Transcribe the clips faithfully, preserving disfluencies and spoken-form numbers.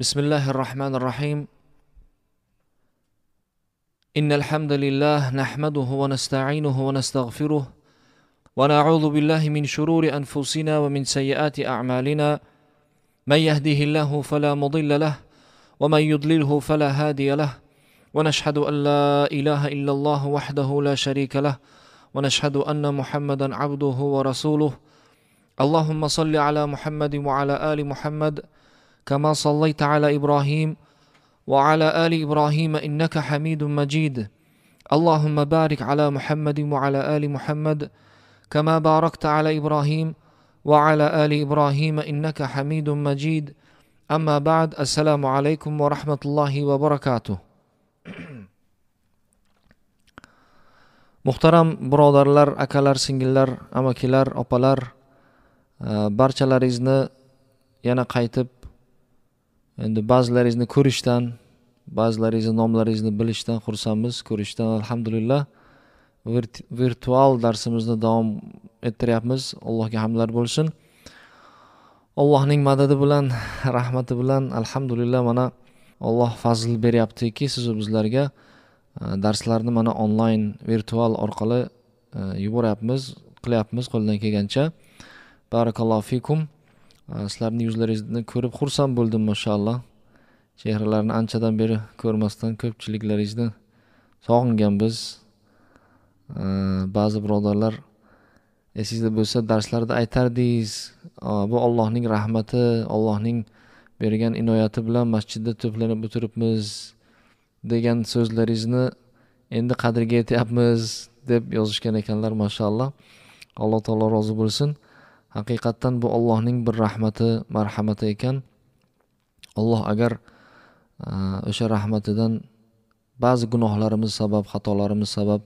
بسم الله الرحمن الرحيم. إن الحمد لله نحمده ونستعينه ونستغفره ونعوذ بالله من شرور أنفسنا ومن سيئات أعمالنا. من يهده الله فلا مضل له ومن يضلله فلا هادي له، ونشهد أن لا إله إلا الله وحده لا شريك له، ونشهد أن محمدا عبده ورسوله. اللهم صل على محمد وعلى آل محمد كما صليت على إبراهيم وعلى آل إبراهيم إنك حميد مجيد. اللهم بارك على محمد وعلى آل محمد كما باركت على إبراهيم وعلى آل إبراهيم إنك حميد مجيد. أما بعد، السلام عليكم ورحمة الله وبركاته. Muhtaram birodarlar, akalar, singillar, amakilar, opalar, barchalaringizni yana qaytib endi ba'zilaringizni ko'rishdan, ba'zilaringizni nomlaringizni bilishdan xursandmiz, ko'rishdan alhamdulillah. Virtual darsimizni davom ettiryapmiz. Allohga hamdlar bo'lsin. Allohning madadi bilan, rahmati bilan alhamdulillah mana Alloh fazl beryaptiki, siz va bizlarga darslarni mana onlayn, virtual orqali yuboryapmiz, qilyapmiz qo'ldan kelgancha. Barakallohu fikum. Sizlarning yuzlaringizni ko'rib xursand bo'ldim, mashallah. Chehralarni anchadan beri ko'rmasdan ko'pchiliklaringizni sog'inganmiz. Ba'zi birodarlar esingizda bo'lsa darslarda aytardingiz, bu Allohning rahmati, Allohning bergan inoyati bilan masjidda to'planib o'tiribmiz degan so'zlaringizni endi qadriga yetyapmiz deb yozishgan ekanlar, mashallah. Alloh taolo rozi bo'lsin. Haqiqatdan bu Allohning bir rahmati, marhamati ekan. Alloh agar o'sha rahmatidan ba'zi gunohlarimiz sabab, xatolarimiz sabab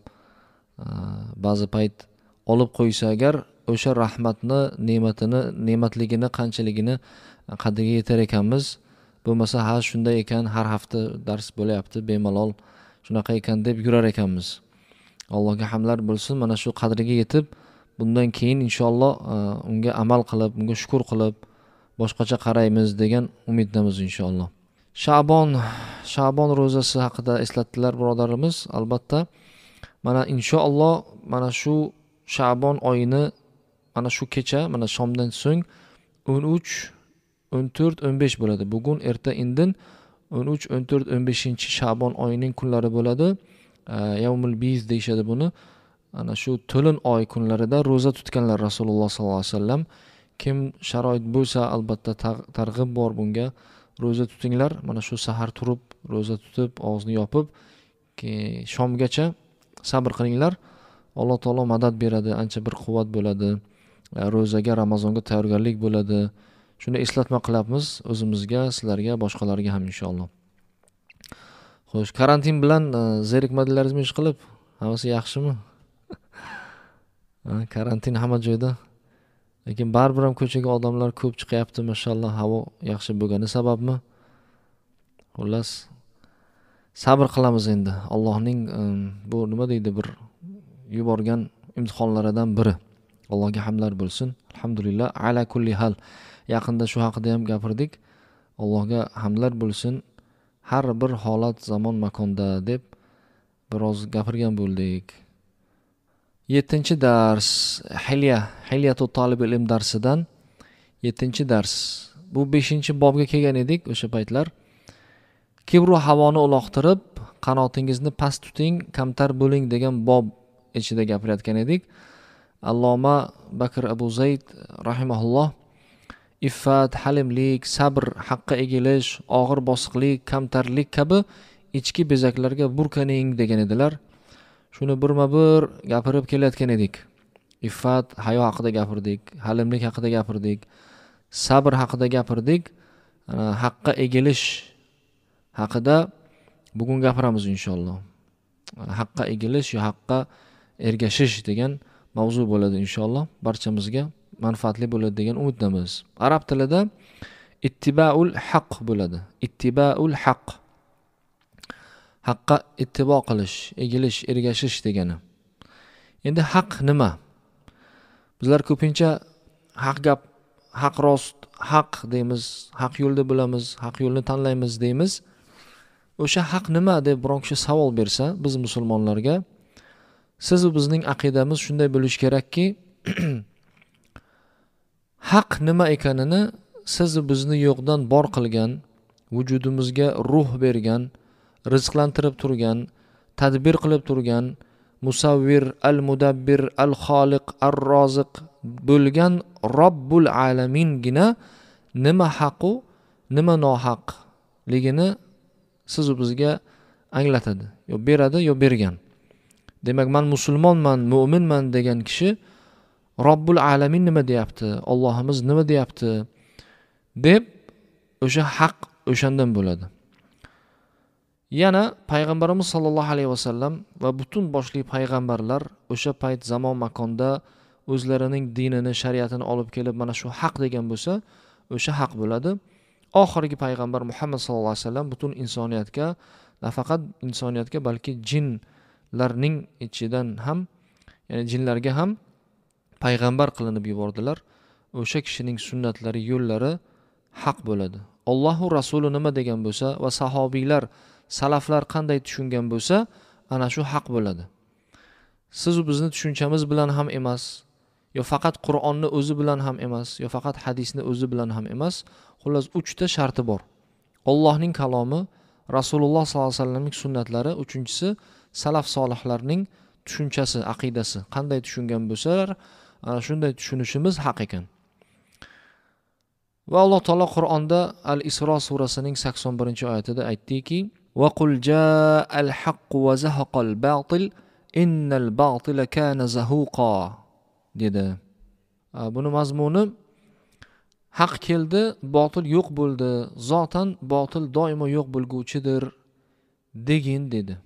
ba'zi payt olib qo'ysa agar, o'sha rahmatni, ne'matini, ne'matligini, qanchaligini qadriga yetar ekanmiz. Bo'lmasa, ha shunday ekan, har hafta dars bo'layapti, bemalol shunaqa ekan deb yurar ekanmiz. Allohga hamdlar bo'lsin. Mana shu qadriga yetib, bundan keyin inshaalloh unga amal qilib, unga shukr qilib, boshqacha qaraymiz degan umiddamiz inshaalloh. Sha'bon, Sha'bon ro'zasi haqida eslatdilar birodarimiz. Albatta, mana inshaalloh mana shu Sha'bon oyini mana shu kecha, mana shomdan so'ng o'n uch, o'n to'rt, o'n besh bo'ladi. Bugun, erta, indin o'n uch, o'n to'rt, o'n beshinchi Sha'bon oyining kunlari bo'ladi. Yawmul biz deyshadi buni. Ana shu to'lin oy kunlarida ro'za tutganlar Rasululloh sollallohu alayhi vasallam. Kim sharoit bo'lsa, albatta targ'ib bor bunga. Ro'za tutinglar. Mana shu sahar turib, ro'za tutib, og'izni yopib, shomgacha sabr qilinglar. Alloh taolo madad beradi, ancha bir quvvat bo'ladi. Ro'zaga, Ramazonga tayyorgarlik bo'ladi. Shuni eslatma qilyapmiz o'zimizga, sizlarga, boshqalarga ham inshaalloh. Xo'sh, karantin bilan zerikmadilaringizmi ish qilib? Hammasi yaxshimi? Karantin hamma joyda. Lekin baribir ham ko'chaga odamlar ko'p chiqyapti, mashallah, havo yaxshi bo'lgani sababmi? Xullas, sabr qilamiz endi. Allohning bu nima deydi, bir yuborgan imtihonlaridan biri. Allohga hamdlar bo'lsin. Alhamdulillah, ala kulli hal. Yaqinda shu haqida ham gapirdik. Allohga hamdlar bo'lsin. Har bir holat, zamon, makonda deb biroz gapirgan bo'ldik. yettinchi dars, Hilya, Hilyatut Talibul Ilm darsidan yettinchi dars. Bu beshinchi bobga kelgan edik o'sha paytlar. Kibru havoni uloqtirib, qanotingizni past tuting, kamtar bo'ling degan bob ichida gapirayotgan edik. Alloma Bakr Abu Zayd rahimahulloh iffat, halimlik, sabr, haqqa egilish, og'ir bosiqlik, kamtarlik kabi ichki bezaklarga burkaning degan edilar. Shuni birma-bir gapirib kelayotgan edik. Iffat, hayo haqida gapirdik, halimlik haqida gapirdik, sabr haqida gapirdik, haqqa egilish haqida bugun gapiramiz inshaalloh. Haqqa egilish yo haqqa ergashish degan mavzu bo'ladi inshaalloh. Barchamizga manfaatli bo'ladi degan umiddamiz. Arab tilida ittibaul haq bo'ladi. Ittibaul haq. Haqqa ittibo qilish, egilish, ergashish degani. Endi haq nima? Bizlar ko'pincha haq gap, haq rost, haq deymiz, haq yo'lda bo'lamiz, haq yo'lni tanlaymiz deymiz. O'sha haq nima deb biron kishi savol bersa, biz musulmonlarga siz va bizning aqidamiz shunday bo'lish kerakki, haq nima ekanini siz va bizni yo'qdan bor qilgan, vujudimizga ruh bergan, rizqlantirib turgan, tadbir qilib turgan, musavvir, al-mudabbir, al-xoliq, ar-roziq bo'lgan Robbul alamingina nima haqu, nima nohaqligini siz va bizga anglatadi, yo beradi, yo bergan. Demak, men musulmonman, mu'minman degan kishi Robbul alamin nima deyapti, Allohimiz nima deyapti deb o'sha haq o'shandan bo'ladi. Yana payg'ambarimiz sollallohu alayhi vasallam va butun boshli payg'ambarlar o'sha payt zamon makonda o'zlarining dinini, shariatini olib kelib mana shu haq degan bo'lsa, o'sha haq bo'ladi. Oxirgi payg'ambar Muhammad sollallohu alayhi vasallam butun insoniyatga, nafaqat insoniyatga, balki jinlarning ichidan ham, ya'ni jinlarga ham payg'ambar qilinib yubordilar. O'sha kishining sunnatlari, yo'llari haq bo'ladi. Allohu rasuli nima degan bo'lsa va sahobiylar, salaflar qanday tushungan bo'lsa, ana shu haq bo'ladi. Siz bizni tushunchamiz bilan ham emas, yo faqat Qur'onni o'zi bilan ham emas, yo faqat hadisni o'zi bilan ham emas. Xullas uchta sharti bor. Allohning kalomi, Rasululloh sollallohu alayhi vasallamning sunnatlari, uchinchisi salaf solihlarning tushunchasi, aqidasi. Qanday tushungan bo'lsalar, ana shunday tushunishimiz haq ekan. Va Alloh taolo Qur'onda Al-Isro surasining sakson birinchi oyatida aytdiki: "Va qul ja'al haqqu va zahaqal batil innal batila kana zahuqa" dedi. Buni mazmuni haq keldi, botil yo'q bo'ldi. Zotan botil doimo yo'q bo'lguvchidir degin dedi.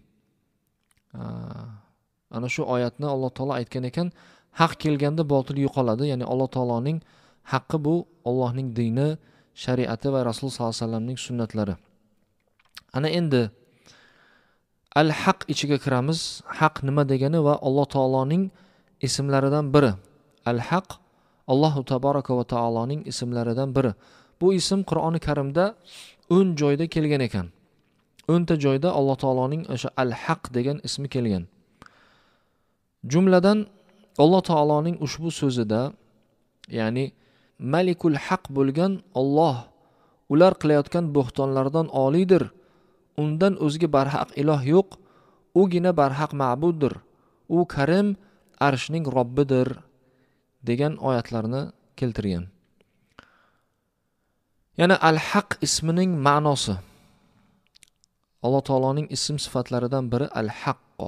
Ana shu oyatni Alloh taolo aytgan ekan, haq kelganda botil yo'qoladi. Ya'ni Alloh taoloning haqqi bu Allohning dini, shariati va Rasul sollallohu alayhi vasallamning sunnatlari. Ana endi al-haq ichiga kiramiz. Haq nima degani va Alloh taoloning ismlaridan biri. Al-haq Allohu tabaraka va taoloning ismlaridan biri. Bu ism Qur'oni Karimda o'n joyda kelgan ekan. o'n ta joyda Alloh taoloning o'sha al-haq degan ismi kelgan. Jumladan Alloh taoloning ushbu so'zida, ya'ni Malikul haq bo'lgan Alloh ular qilayotgan bo'xtonlardan oliydir. Undan o'zga barhaq iloh yo'q. Ugina barhaq ma'buddir. U Karim arshning Robbidir degan oyatlarni keltirgan. Yana al-haq ismining ma'nosi. Alloh taoloning ism sifatlaridan biri al-haqqo.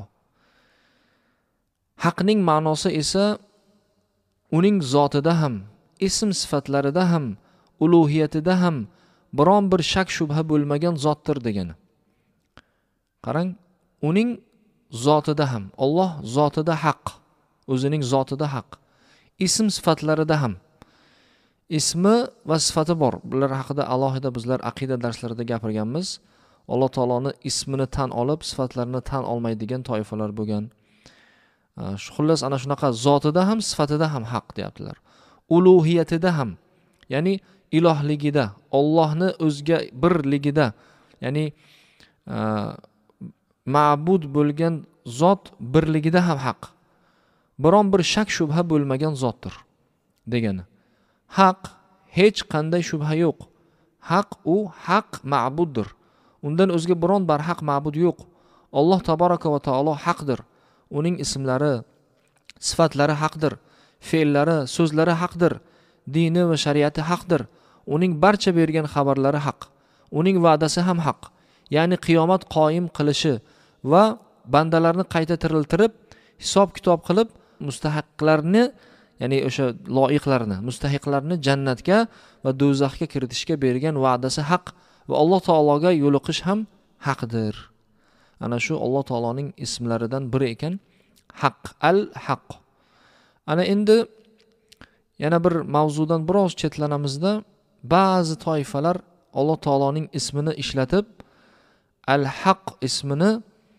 Haqning ma'nosi esa uning zotida ham, ism sifatlarida ham, ulug'iyatida ham biron bir shak shubha bo'lmagan zotdir degani. Qarang, uning zotida ham, Alloh zotida haq, o'zining zotida haq. Ism sifatlarida ham ismi va sifati bor. Bular haqida alohida bizlar aqida darslarida gapirganmiz. Alloh taoloni ismini tan olib, sifatlarini tan olmaydigan toifalar bo'lgan. Xullas ana shunaqa zotida ham, sifatida ham haq deyaptilar. Ulug'iyatida ham, ya'ni ilohligida, Allohni o'zga birligida, ya'ni ma'bud bo'lgan zot birligida ham haq. Biron bir shak shubha bo'lmagan zotdir degani. Haq, hech qanday shubha yo'q. Haq u haq ma'buddir. Undan o'zga biron bir haq ma'bud yo'q. Alloh tabaraka va taolo haqdir. Uning ismlari, sifatlari haqdir. Fe'llari, so'zlari haqdir. Dini va shariati haqdir. Uning barcha bergan xabarlari haq. Uning va'dasi ham haq. Ya'ni qiyomat qoyim qilishi va bandalarni qayta tiriltirib, hisob kitob qilib, mustahiqlarni, ya'ni o'sha loyiqlarni, mustahiqlarni jannatga va do'zaxga kiritishga bergan va'dasi haq va Alloh taologa yo'liqish ham haqdir. Ana shu Alloh taoloning ismlaridan biri ekan, haq, al-haq. Ana endi yana bir mavzudan biroz chetlanamizda, ba'zi toifalar Alloh taoloning ismini ishlatib, al-haq ismini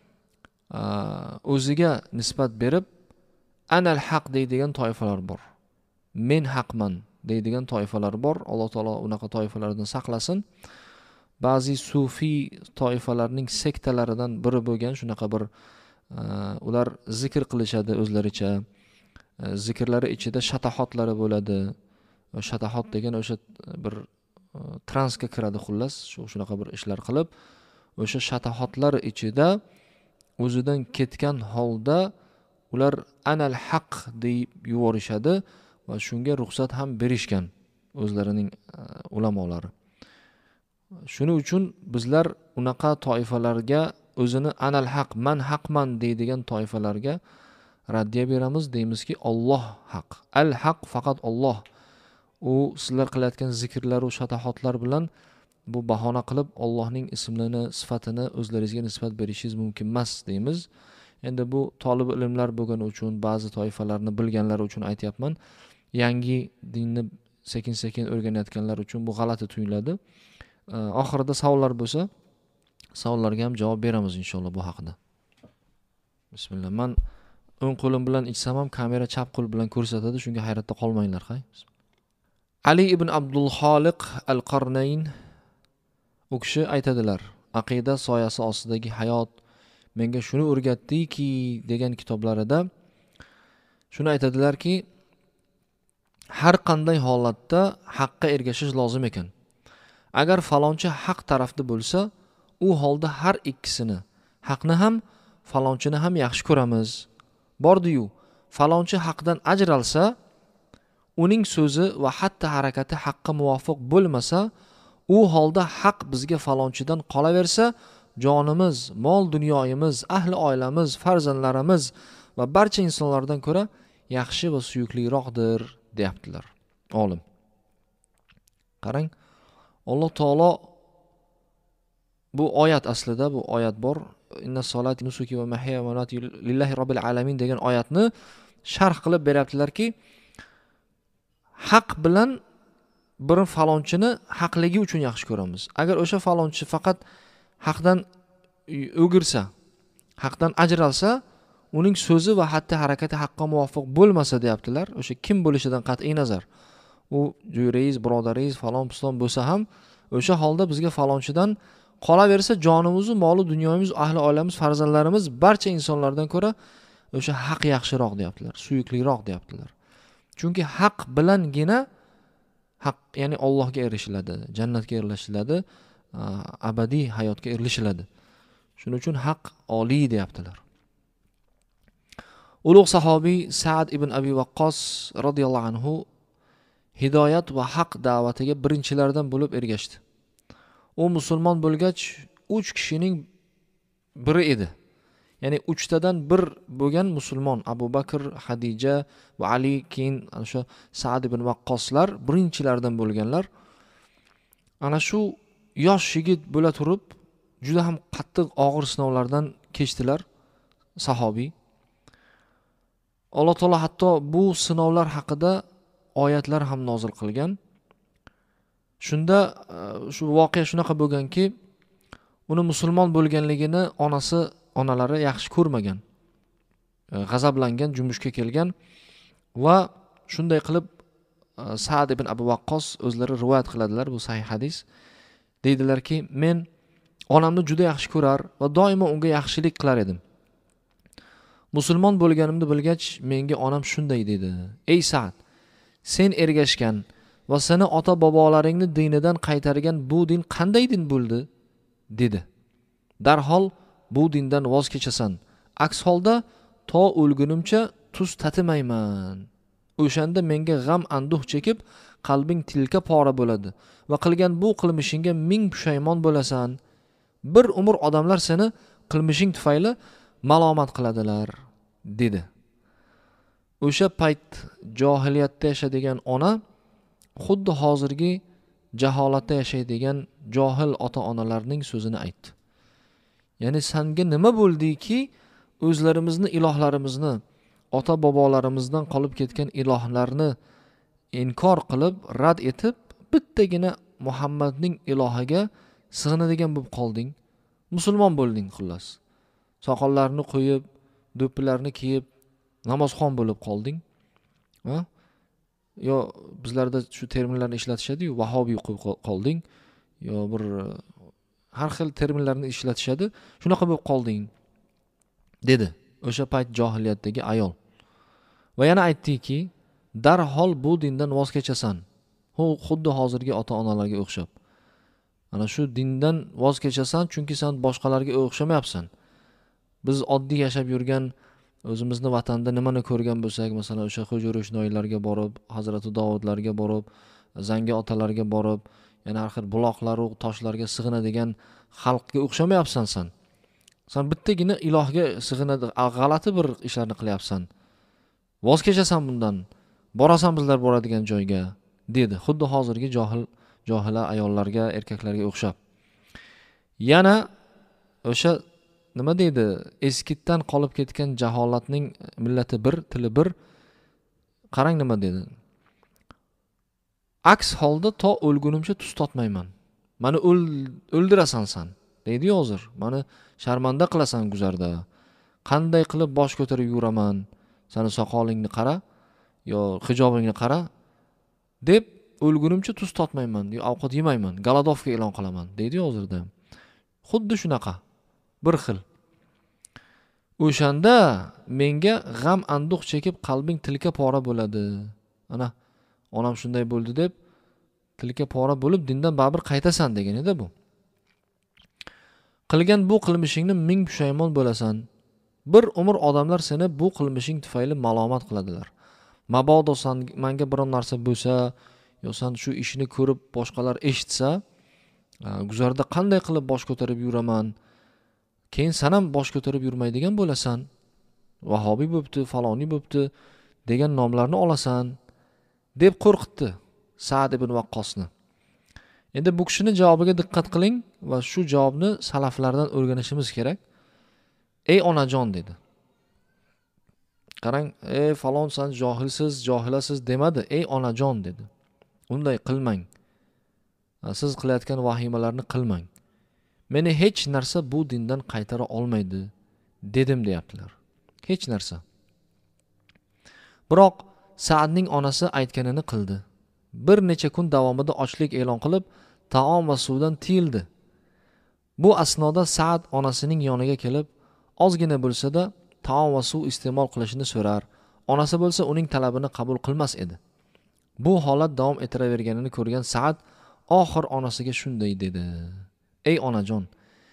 o'ziga nisbat berib, anal haq deydigan toifalar bor. Men haqman deydigan toifalar bor. Alloh taolo unaqa toifalardan saqlasin. Ba'zi sufiy toifalarning sektalaridan biri bo'lgan shunaqa bir ular zikr qilishadi o'zlaricha. Zikrlari ichida shatahotlari bo'ladi. Shatahot degan o'sha bir transga kiradi xullas, shu shunaqa bir ishlar qilib, o'sha shatahotlar ichida o'zidan ketgan holda ular anal haq deb yuborishadi va shunga ruxsat ham berishgan o'zlarining ulamolari. Shuning uchun bizlar unaqa toifalarga o'zini anal haq, man haqman deydigan toifalarga raddiya beramiz, deymizki Alloh haq. Al haq faqat Alloh. U sizlar qilayotgan zikrlar va shatahotlar bilan bu bahona qilib Allohning ismini, sifatini o'zlaringizga nisbat berishingiz mumkin emas deymiz. Endi bu talab ilmlar bo'lgani uchun, ba'zi toifalarni bilganlar uchun aytayapman. Yangi dinni sekin-sekin o'rganayotganlar uchun bu g'alati tuyuladi. Oxirida savollar bo'lsa, savollarga ham javob beramiz inshaalloh bu haqida. Bismillah. Men o'ng qo'lim bilan ichsam ham kamera chap qo'l bilan ko'rsatadi, shunga hayratda qolmanglar, hay. Ali ibn Abdul Xoliq al-Qarnayn u kishi aytadilar, Aqida soyasi ostidagi hayot menga shuni o'rgatdiki degan kitoblarida shuni aytadilarki, har qanday holatda haqqa ergashish lozim ekan. Agar falonchi haq tarafda bo'lsa, u holda har ikkisini, haqni ham, falonchini ham yaxshi ko'ramiz. Bordi-yu, falonchi haqdan ajralsa, uning so'zi va hatta harakati haqqa muvofiq bo'lmasa, u holda haq bizga falonchidan qolaversa, jonimiz, mol dunyoyimiz, ahli oilamiz, farzandlarimiz va barcha insonlardan ko'ra yaxshi va suyukliroqdir, deyaptilar olim. Qarang, Alloh taolo bu oyat aslida bu oyat bor. Inna solati nusuki va mahya va mamati lillahi robbil alamin degan oyatni sharh qilib beryaptilarki, haq bilan bir falonchini haqligi uchun yaxshi ko'ramiz. Agar o'sha falonchi faqat haqdan o'girsa, haqdan ajralsa, uning so'zi va hatta harakati haqqa muvofiq bo'lmasa deyaptilar. O'sha kim bo'lishidan qat'iy nazar, u jo'rangiz, birodaringiz, falon piston bo'lsa ham, o'sha holda bizga falonchidan qolaversa, jonimiz, moli dunyomiz, ahli oilamiz, farzandlarimiz barcha insonlardan ko'ra o'sha haq yaxshiroq deyaptilar, suyukliroq deyaptilar. Chunki haq bilangina haq, ya'ni Allohga erishiladi, jannatga erishiladi, abadiy hayotga erishiladi. Shuning uchun haq oliy deyaptilar. Ulug' sahobiy Sa'd ibn Abi Waqqos radhiyallohu anhu hidoyat va haq da'vatiga birinchilardan bo'lib ergashdi. U musulmon bo'lgach uch kishining biri edi. Ya'ni uchtadan bir bo'lgan musulmon Abu Bakr, Hadija va Ali, keyin o'sha Sa'd ibn Waqqoslar birinchilardan bo'lganlar. Ana shu yosh yigit bo'la turib juda ham qattiq og'ir sinovlardan kechdilar sahobiy. Alloh taolo hatto bu sinovlar haqida oyatlar ham nozil qilgan. Shunda shu voqea shunaqa bo'lganki, uni musulmon bo'lganligini onasi, onalari yaxshi ko'rmagan. G'azablangan, jumbushga kelgan va shunday qilib Sa'd ibn Abu Waqqos o'zlari rivoyat qiladilar, bu sahih hadis. Deydilarki, men onamni juda yaxshi ko'rar va doimo unga yaxshilik qilar edim. Musulmon bo'lganimni bilgach, menga onam shunday dedi: "Ey Sa'd, sen ergashgan va seni ota-bobolaringni dinidan qaytargan bu din qanday din bo'ldi?" dedi. "Darhol bu dindan voz kechasan. Aks holda to o'lgunimcha tuz tatimayman. O'shanda menga g'am anduh chekib, qalbing tilka pora bo'ladi va qilgan bu qilmishingga ming pushaymon bo'lasan. Bir umr odamlar seni qilmishing tufayli malomat qiladilar", dedi. O'sha payt johiliyatda yashaydigan ona xuddi hozirgi jaholatda yashaydigan johil ota-onalarning so'zini aytdi. Ya'ni senga nima bo'ldiki, o'zlarimizni ilohlarimizni, ota-bobolarimizdan qolib ketgan ilohlarni inkor qilib, rad etib, bittagina Muhammadning ilohiga sig'inadigan bo'lib qolding. Musulmon bo'lding xullas. Soqollarni qo'yib, do'ppilarni kiyib, namozxon bo'lib qolding. Ha? yo bizlarda shu terminlarni ishlatishadi-yu, vahobiy qo'yib qolding, yo bir har xil terminlarni ishlatishadi, shunaqa bo'lib qolding dedi o'sha payt johiliyatdagi ayol. Va yana aytdiki, darhol bu dindan voz kechasan. Hu xuddi hozirgi ota-onalarga o'xshab. Ana shu dindan voz kechasan, chunki sen boshqalarga o'xshamayapsan. Biz oddiy yashab yurgan o'zimizni vatanda nimani ko'rgan bo'lsak, masalan, o'sha Xo'ja-Ro'shnoylarga borib, Hazrati Dovudlarga borib, Zangi otalarga borib, yana har xil buloqlar va toshlarga sig'inadigan xalqga o'xshamayapsan sen. Sen bittagina ilohga sig'inadi, g'alati bir ishlarni qilyapsan. Voz kechasan bundan. Borasan bizlar boradigan joyga, dedi. Xuddi hozirgi johil johila ayollarga, erkaklarga o'xshab. Yana o'sha nima deydi? Eskitdan qolib ketgan jaholatning millati bir, tili bir. Qarang nima dedi? Aks holda to o'lgunimcha tuz totmayman. Mani o'ldirasan sen, deydi hozir. Mani sharmanda qilasan guzarda. Qanday qilib bosh ko'tarib yuraman? Sani soqolingni qara, yo hijobingni qara, deb o'lgunimcha tuz totmayman, yo ovqat yemayman, galadovka e'lon qilaman, deydi hozirda. Xuddi shunaqa, bir xil. O'shanda menga g'am anduq chekib qalbing tilka pora bo'ladi. Ana, onam shunday bo'ldi deb tilka pora bo'lib dindan babir qaytasan degan edi bu. Qilgan bu qilmishingni ming pushaymon bo'lasan. Bir umr odamlar seni bu qilmishing tufayli malomat qiladilar. Mabodo san menga biron narsa bo'lsa, yo sen shu ishni ko'rib boshqalar eshitsa, guzarda qanday qilib bosh ko'tarib yuraman? Keyin sen ham bosh ko'tarib yurmaydigan bo'lasan. Vahobiy bo'pti, faloni bo'pti degan nomlarni olasan, deb qo'rqitdi Sa'd ibn Waqqosni. Endi bu kishining javobiga diqqat qiling va shu javobni salaflardan o'rganishimiz kerak. Ey onajon dedi. Qarang, ey falon sen johilsiz, johilasiz demadi, ey onajon dedi. Unday qilmang. Siz qilayotgan vahimalarni qilmang. Meni hech narsa bu dindan qaytara olmaydi, dedim deyaptilar. Hech narsa. Biroq Sa'dning onasi aytganini qildi. Bir necha kun davomida ochlik e'lon qilib, taom va suvdan tiyildi. Bu asnoda Sa'd onasining yoniga kelib, ozgina bo'lsa-da taom va suv iste'mol qilishini so'rar. Onasi bo'lsa uning talabini qabul qilmas edi. Bu holat davom etiraverganini ko'rgan Sa'd oxir onasiga shunday dedi: Ey onajon,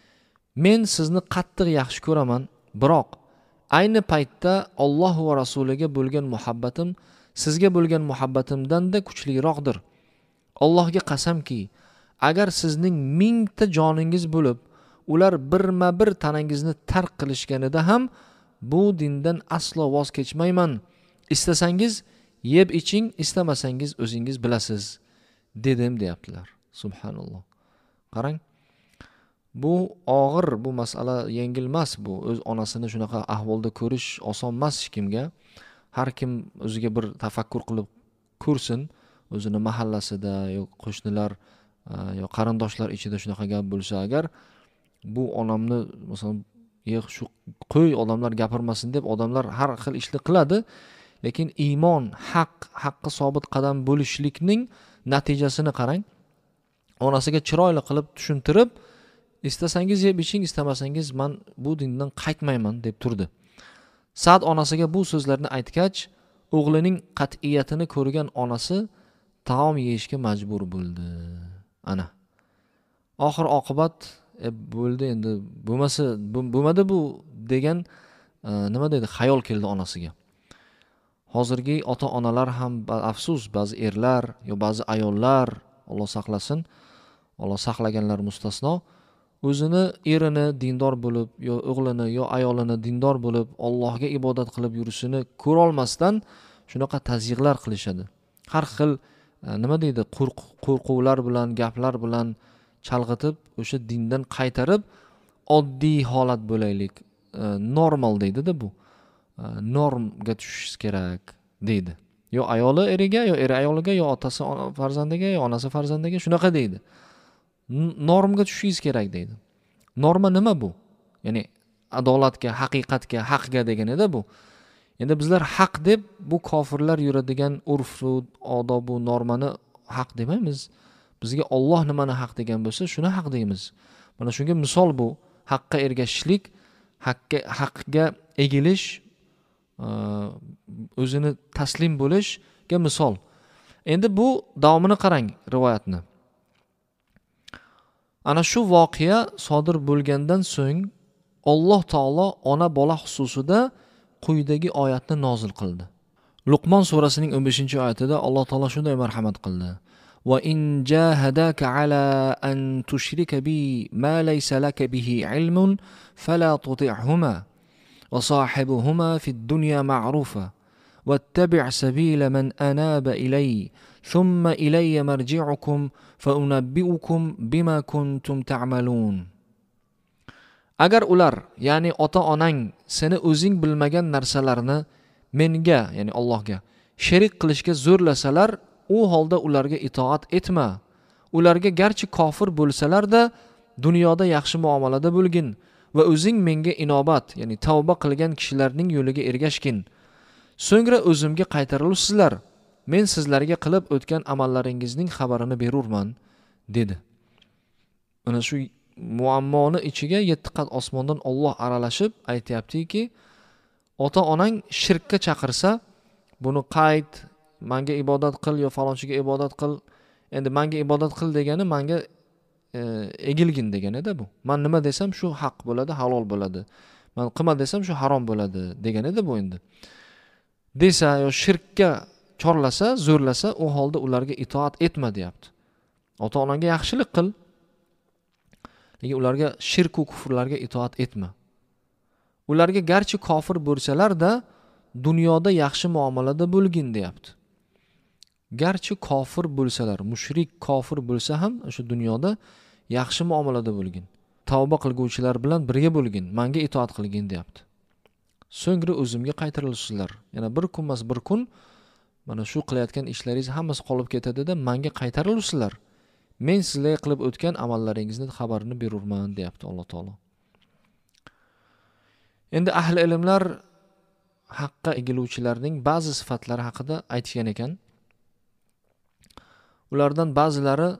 men sizni qattiq yaxshi ko'raman, biroq ayni paytda Alloh va rasuliga bo'lgan muhabbatim sizga bo'lgan muhabbatimdan-da kuchliroqdir. Allohga qasamki, agar sizning mingta joningiz bo'lib, ular birma-bir tanangizni tark qilishganida ham bu dindan aslo voz kechmayman. Istasangiz yeb iching, istamasangiz o'zingiz bilasiz, dedim deyaptilar. Subhanalloh. Qarang, bu og'ir, bu masala yengilmas bu. O'z onasini shunaqa ahvolda ko'rish oson emas hech kimga. Har kim o'ziga bir tafakkur qilib ko'rsin, o'zini mahallasida yo qo'shnilar yo qarindoshlar ichida shunaqa gap bo'lsa agar, bu onamni masalan, "Yo'q, shu qo'y, odamlar gapirmasin" deb odamlar har xil ishni qiladi, lekin iymon, haq, haqqa sobit qadam bo'lishlikning natijasini qarang. Onasiga chiroyli qilib tushuntirib, istasangiz yeb iching, istamasangiz men bu dindan qaytmayman deb turdi. Sa'd onasiga bu so'zlarni aytgach, o'g'lining qat'iyatini ko'rgan onasi taom yeyishga majbur bo'ldi. Ana. Oxir oqibat e, bo'ldi endi, bo'lmasa bo'lmadi bu degan e, nima deydi, xayol keldi onasiga. Hozirgi ota-onalar ham afsus, ba'zi erlar yo ba'zi ayollar, Alloh saqlasin, Alloh saqlaganlar mustasno, o'zini erini dindor bo'lib, yo o'g'lini yo ayolini dindor bo'lib, Allohga ibodat qilib yurishini ko'ra olmasdan shunaqa tazyiqlar qilishadi. Har xil nima deydi, qo'rquvlar bilan, gaplar bilan chalg'itib, o'sha dindan qaytarib, oddiy holat bo'laylik, normal deydi-da bu. Normga tushish kerak deydi. Yo ayoli eriga, yo eri ayoliga, yo otasi farzandiga, yo onasi farzandiga shunaqa deydi. Normga tushishingiz kerak deydi. Norma nima bu? Ya'ni adolatga, haqiqatga, haqga deganida bu. Endi bizlar haq deb bu kofirlar yuradigan urf-u odob-u normani haq demaymiz. Bizga Alloh nimani haq degan bo'lsa, shuni haq deymiz. Mana shunga misol bu haqqa ergashishlik, haqqa haqqa egilish, o'zini taslim bo'lishga misol. Endi bu davomini qarang rivoyatni. Ana shu voqea sodir bo'lgandan so'ng Alloh taolo ona bola xususida quyidagi oyatni nozil qildi. Luqmon surasining o'n beshinchi oyatida Alloh taolo shunday marhamat qildi: "Va in jahadaka ala an tushrika bi ma laysa laka bihi ilmun fala tuti'huma wa sahibuhuma fid dunya ma'rufa wattabi' sabila man anaba ilayya thumma ilayya marji'ukum fa unabbi'ukum bima kuntum ta'malun." Agar ular, ya'ni ota-onang seni o'zing bilmagan narsalarni menga, ya'ni Allohga sherik qilishga zo'rlasalar, u holda ularga itoat etma. Ularga garchi kofir bo'lsalar-da dunyoda yaxshi muomalada bo'lgin va o'zing menga inobat, ya'ni tavba qilgan kishilarning yo'liga ergashgin. So'ngra o'zimga qaytarilsizlar. Men sizlarga qilib o'tgan amallaringizning xabarini berurman, dedi. Ana shu muammoni ichiga yetti qat osmondan Alloh aralashib aytayaptiki, ota-onang shirkka chaqirsa, buni qayt, menga ibodat qil yo falonchiga ibodat qil. Endi menga ibodat qil degani menga e, egilgin degani-da bu. Men nima desam shu haq bo'ladi, halol bo'ladi. Men qilma desam shu harom bo'ladi degani-da bu endi. Desa yo shirkka chorlasa, zo'rlasa, u holda ularga itoat etma deyapti. Ota-onangga yaxshilik qil, lekin ularga shirk va kufrlarga itoat etma. Ularga garchi kofir bo'lsalar-da dunyoda yaxshi muomalada bo'lgin deyapti. Garchi kofir bo'lsalar, mushrik kofir bo'lsa ham o'sha dunyoda yaxshi muomalada bo'lgin. Tavba qilguvchilar bilan birga bo'lgin, menga itoat qilgin deyapti. So'ngra o'zimga qaytarilsizlar. Yana bir kun emas bir kun mana shu qilayotgan ishlaringiz hammasi qolib ketadi-da, menga qaytarilsizlar. Men sizlarga qilib o'tgan amallaringizni xabarini berurman, deyapti Alloh taolo. Endi ahli ilmlar haqqa egiluvchilarning ba'zi sifatlari haqida aytgan ekan. Ulardan ba'zilari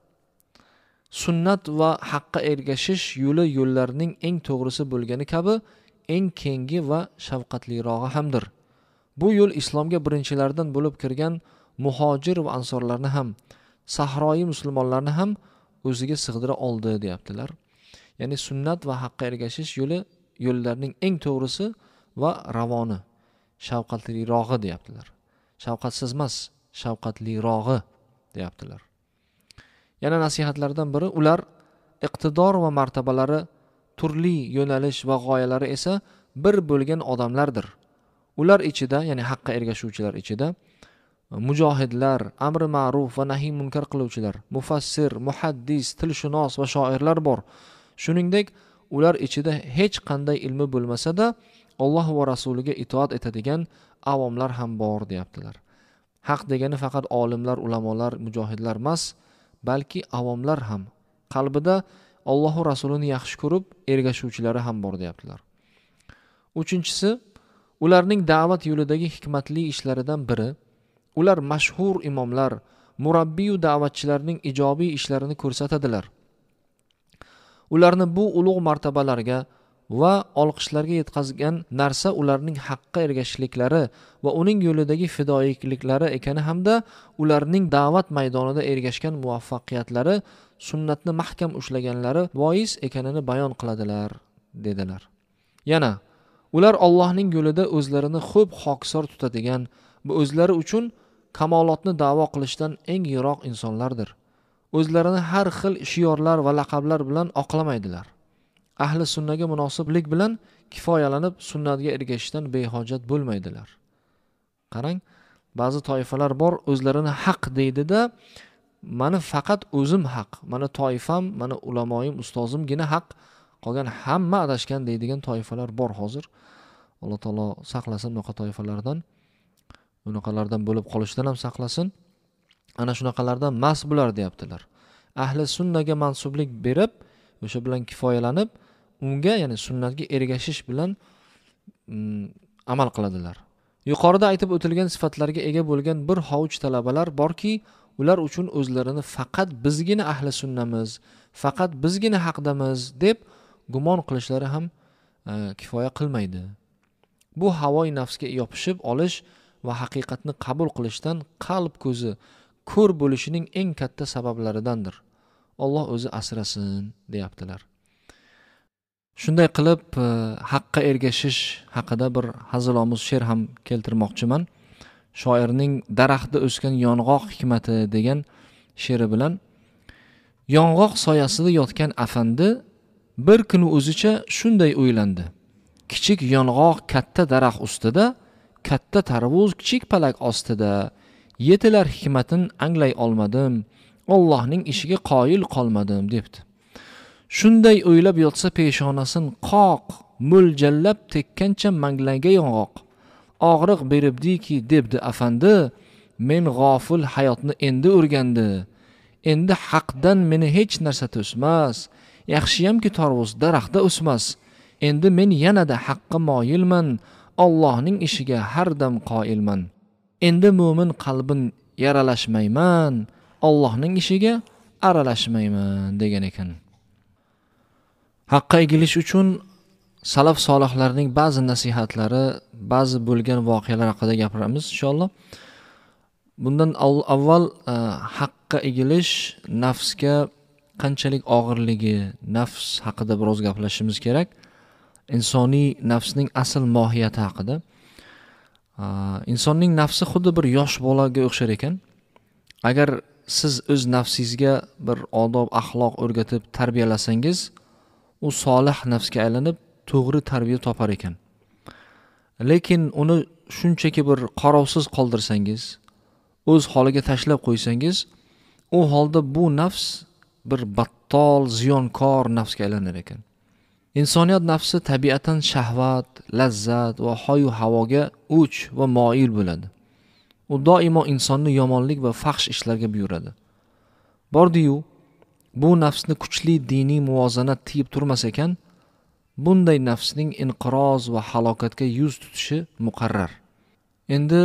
sunnat va haqqa ergashish yo'li yo'llarning eng to'g'risi bo'lgani kabi eng kengi va shafqatlirog'i hamdir. Bu yo'l islomga birinchilardan bo'lib kirgan muhojir va ansorlarni ham, sahroyi musulmonlarni ham o'ziga sig'dira oldi, deyaptilar. Ya'ni sunnat va haqqa ergashish yo'li yo'llarning eng to'g'risi va ravoni, shafqatlirog'i deyaptilar. Shafqatsiz emas, shafqatlirog'i deyaptilar. Yana nasihatlardan biri, ular iqtidor va martabalari turli yo'nalish va g'oyalari esa bir bo'lgan odamlardir. Ular ichida, ya'ni haqqa ergashuvchilar ichida mujohidlar, amri ma'ruf va nahiy munkar qiluvchilar, mufassir, muhaddis, tilshunos va shoirlar bor. Shuningdek, ular ichida hech qanday ilmi bo'lmasa-da Alloh va rasuliga itoat etadigan avomlar ham bor, deyaptilar. Haq degani faqat olimlar, ulamolar, mujohidlar emas, balki avomlar ham, qalbida Alloh va rasulini yaxshi ko'rib ergashuvchilari ham bor, deyaptilar. Uchinchisi, ularning da'vat yo'lidagi hikmatli ishlaridan biri, ular mashhur imomlar, murabbiy va da'vatchilarning ijobiy ishlarini ko'rsatadilar. Ularni bu ulug' martabalarga va olqishlarga yetkazgan narsa ularning haqqa ergashishliklari va uning yo'lidagi fidoyilikliklari ekani hamda ularning da'vat maydonida ergashgan muvaffaqiyatlari, sunnatni mahkam ushlaganlari bois ekanini bayon qiladilar, dedilar. Yana ular Allohning yo'lida o'zlarini xo'p hokisor tutadigan va o'zlari uchun kamolotni da'vo qilishdan eng yiroq insonlardir. O'zlarini har xil shiorlar va laqablar bilan oqlamaydilar. Ahli sunnaga munosiblik bilan kifoyalanib sunnatga ergashishdan behojat bo'lmaydilar. Qarang, ba'zi toifalar bor, o'zlarini haq deydi-da, mani faqat o'zim haq, mani toifam, mani ulamoyim, ustozimgina haq, qolgan hamma adashgan deydigan toifalar bor hozir. Alloh taolo saqlasin bunaqa toifalardan. Bunaqalardan bo'lib qolishdan ham saqlasin. Ana shunaqalardan mas bular, deyaptilar. Ahli sunnaga mansublik berib, o'sha bilan kifoyalanib, unga, ya'ni sunnatga ergashish bilan mm, amal qiladilar. Yuqorida aytib o'tilgan sifatlarga ega bo'lgan bir hovuch talabalar borki, ular uchun o'zlarini faqat bizgina ahli sunnamiz, faqat bizgina haqdamiz deb gumon qilishlari ham e, kifoya qilmaydi. Bu havoi nafsga yopishib olish va haqiqatni qabul qilishdan qalb ko'zi ko'r bo'lishining eng katta sabablaridandir. Alloh o'zi asrasin deyaptilar. Shunday qilib e, haqqa ergashish haqida bir hazilomuz she'r ham keltirmoqchiman. Shoirning daraxtda o'sgan yong'oq hikmati degan she'ri bilan: yong'oq soyasida yotgan afandi bir kuni o'zicha shunday o'ylandi. Kichik yong'oq katta daraxt ustida, katta tarvuz kichik palak ostida. Yetilar hikmatin anglay olmadim, Allohning ishiga qoyil qolmadim debdi. Shunday o'ylab yotsa peshonasin qoq, mo'ljallab tekkancha manglayga yong'oq. Og'riq beribdiki debdi afandi, men g'ofil hayotni endi o'rgandi. Endi haqdan meni hech narsa to'smas, yaxshiyamki tarvuz daraxtda o'smas. Endi men yanada haqqa moyilman, Allohning ishiga har dam qoyilman. Endi mo'min qalbin yaralashmayman, Allohning ishiga aralashmayman degan ekan. Haqqa egilish uchun salaf solihlarning ba'zi nasihatlari, ba'zi bo'lgan voqealar haqida gapiramiz inshaalloh. Bundan avval haqqa egilish nafsga qanchalik og'irligi, nafs haqida biroz gaplashishimiz kerak. Insoniy nafsning asl mohiyati haqida. Insonning nafsi xuddi bir yosh bolaga o'xshar ekan. Agar siz o'z nafsingizga bir odob, axloq o'rgatib tarbiyalasangiz, u solih nafsga aylanib to'g'ri tarbiya topar ekan. Lekin uni shunchaki bir qarovsiz qoldirsangiz, o'z holiga tashlab qo'ysangiz, u holda bu nafs bir battol, ziyonkor nafsga aylanar ekan. Insoniyat nafsi tabiatan shahvat, lazzat va hoyu havoga o'ch va moyil bo'ladi. U doimo insonni yomonlik va fahsh ishlarga buyuradi. Bordi-yu, bu nafsni kuchli diniy muvozanat tiyib turmas ekan, bunday nafsning inqiroz va halokatga yuz tutishi muqarrar. Endi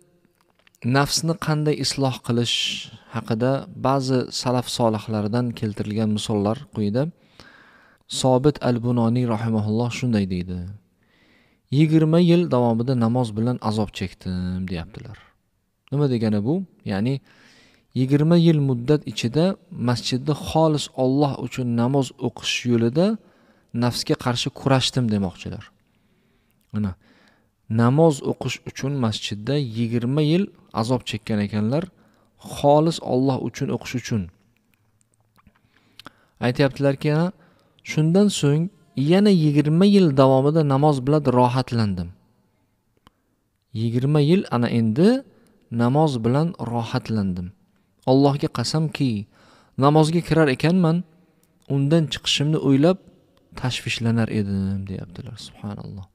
nafsni qanday isloh qilish haqida ba'zi salaf solihlaridan keltirilgan misollar quyida. Sobit al-Bunoniy rahimahulloh shunday deydi: yigirma yil davomida namoz bilan azob chekdim deyaptilar. Nima degani bu? Ya'ni yigirma yil muddat ichida masjidda xolis Alloh uchun namoz o'qish yo'lida nafsga qarshi kurashdim demoqchilar. Mana namoz o'qish uchun masjidda yigirma yil azob chekkan ekanlar, xolis Alloh uchun o'qish uchun. Aytayaptilarki, shundan so'ng yana yigirma yil davomida namoz bilan rohatlandim. yigirma yil ana endi namoz bilan rohatlandim. Allohga qasamki, namozga kirar ekanman, undan chiqishimni o'ylab tashvishlanar edim deyaptilar. Subhanalloh.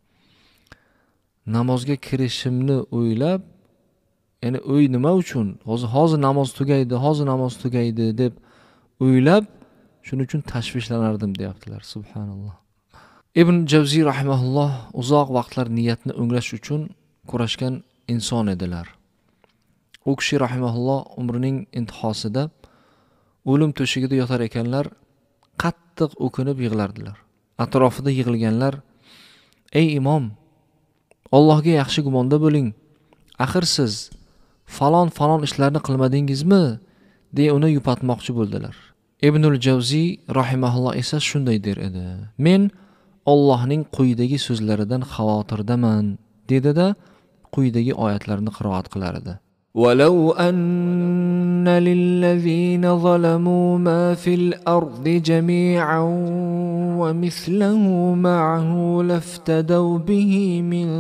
Namozga kirishimni o'ylab, ya'ni o'y nima uchun? Hozir hozir namoz tugaydi, hozir namoz tugaydi deb o'ylab, shuning uchun tashvishlanardim deyaptilar. Subhanalloh. Ibn Javziy rahimahulloh uzoq vaqtlar niyatni o'nglash uchun kurashgan inson edilar. U kishi rahimahulloh umrining intihosida o'lim to'shigida yotar ekanlar, qattiq o'kinib yig'lardilar. Atrofida yig'ilganlar: "Ey imom, Allohga yaxshi gumonda bo'ling. Axir siz falon falon ishlarni qilmadingizmi?" deya uni yupatmoqchi bo'ldilar. Ibnul Javziy rahimahulloh esa shunday der edi: "Men Allohning quyidagi so'zlaridan xavotirdaman", dedi-da, quyidagi oyatlarni qiroat qilar edi. وَلَوْ أَنَّ لِلَّذِينَ ظَلَمُوا مَا فِي الْأَرْضِ جَمِيعًا وَمِثْلَهُ مَعَهُ لَافْتَدَوْا بِهِ مِنْ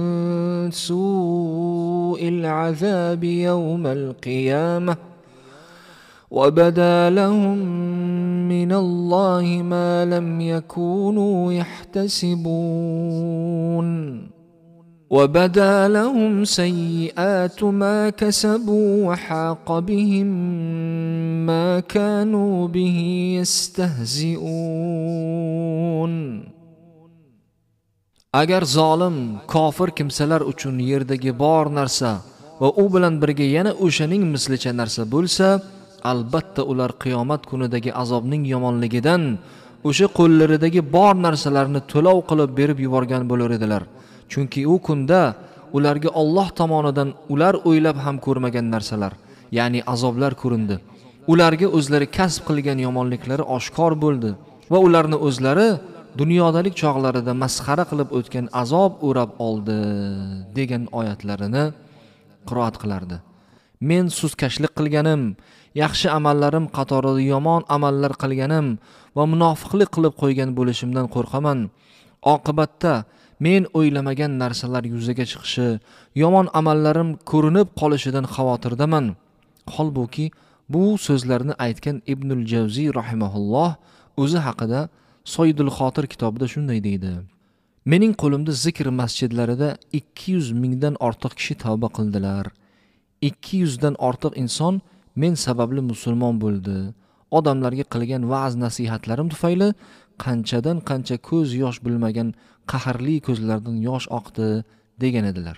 سُوءِ الْعَذَابِ يَوْمَ الْقِيَامَةِ وَبَدَا لَهُم مِّنَ اللَّهِ مَا لَمْ يَكُونُوا يَحْتَسِبُونَ وَبَدَا لَهُمْ سَيِّئَاتُ مَا كَسَبُوا وَحَاقَ بِهِم مَّا كَانُوا بِهِ يَسْتَهْزِئُونَ. Agar zolim, kofir kimsalar uchun yerdagi bor narsa va u bilan birga yana o'shaning mislicha narsa bo'lsa, albatta ular qiyomat kunidagi azobning yomonligidan o'sha qo'llaridagi bor narsalarni to'lov qilib berib yuborgan bo'lar edilar. Chunki u kunda ularga Alloh tomonidan ular o'ylab ham ko'rmagan narsalar, ya'ni azoblar ko'rindi. Ularga o'zlari kasb qilgan yomonliklari oshkor bo'ldi va ularni o'zlari dunyodalik chog'larida masxara qilib o'tgan azob o'rab oldi degan oyatlarini qiroat qilardi. Men suzkashlik qilganim, yaxshi amallarim qatorida yomon amallar qilganim va munofiqlik qilib qo'ygan bo'lishimdan qo'rqaman. Oqibatda men o'ylamagan narsalar yuzaga chiqishi, yomon amallarim ko'rinib qolishidan xavotirdaman. Holbuki bu so'zlarni aytgan Ibnul Javziy rahimahulloh o'zi haqida Soydul Xotir kitobida shunday deydi: Mening qo'limda zikr masjidlarida ikki yuz mingdan ortiq kishi tavba qildilar. ikki yuz dan ortiq inson men sababli musulmon bo'ldi. Odamlarga qilgan va'z nasihatlarim tufayli qanchadan qancha ko'z yosh bilmagan qahrli ko'zlardan yosh oqdi degan edilar.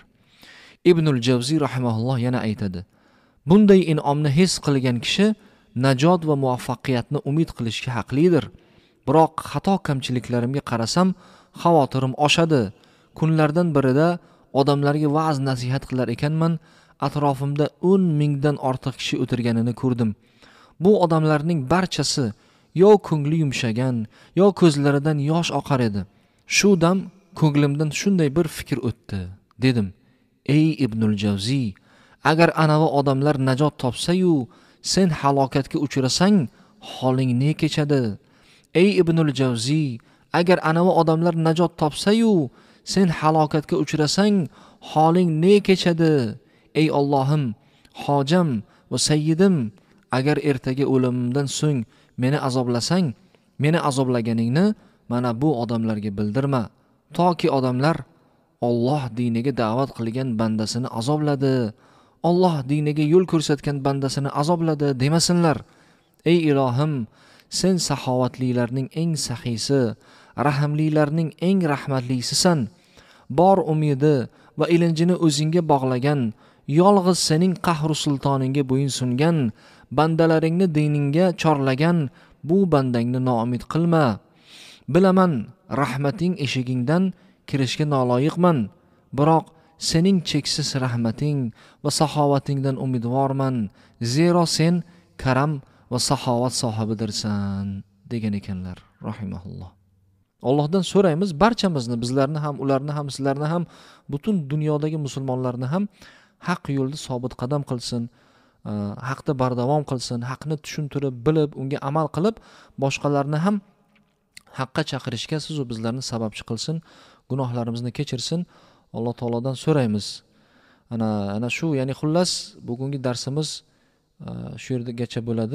Ibnul Javziy rahimahulloh yana aytadi: Bunday in'omni his qilgan kishi najot va muvaffaqiyatni umid qilishga haqlidir. Biroq xato kamchiliklarimga qarasam, xavotirim oshadi. Kunlardan birida odamlarga va'z nasihat qilar ekanman, atrofimda o'n mingdan ortiq kishi o'tirganini ko'rdim. Bu odamlarning barchasi yo ko'ngli yumshagan, yo ko'zlaridan yosh oqar edi. Shu dam ko'nglimdan shunday bir fikr o'tdi. Dedim: Ey Ibnul Javziy, agar anavi odamlar najot topsa-yu, sen halokatga uchrasang, holing ne kechadi? Ey Ibnul Javziy, agar anavi odamlar najot topsa-yu, sen halokatga uchrasang, holing ne kechadi? Ey Allohim, hojam va sayyidim, agar ertaga o'limimdan so'ng meni azoblasang, meni azoblaganingni mana bu odamlarga bildirma, toki odamlar Alloh diniga da'vat qilgan bandasini azobladi, Alloh diniga yo'l ko'rsatgan bandasini azobladi demasinlar. Ey ilohim, sen saxovatlilarning eng saxiysi, rahimlilarning eng rahmatlisisan. Bor umidi va ilinjini o'zingga bog'lagan, yolg'iz sening qahru sultoningga bo'yin sungan, bandalaringni diningga chorlagan bu bandangni noumid qilma. Bilaman, rahmating eshigingdan kirishga noloyiqman, biroq sening cheksiz rahmating va saxovatingdan umidvorman, zero sen karam va saxovat sohibidirsan degan ekanlar rahimahulloh. Allohdan so'raymiz, barchamizni, bizlarni ham, ularni ham, sizlarni ham, butun dunyodagi musulmonlarni ham haq yo'lda sobit qadam qilsin, haqda bardavom qilsin, haqni tushuntirib, bilib, unga amal qilib, boshqalarni ham haqqa chaqirishga sizu bizlarni sababchi qilsin, gunohlarimizni kechirsin. Alloh taolodan so'raymiz. Ana ana shu, ya'ni xullas bugungi darsimiz shu yergacha bo'ladi.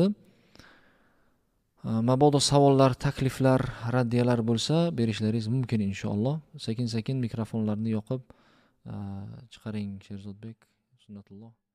Mabodo savollar, takliflar, raddiyalar bo'lsa berishlaringiz mumkin inshaalloh. Sekin-sekin mikrofonlarni yoqib chiqaring Sherzodbek. Sunnatulloh.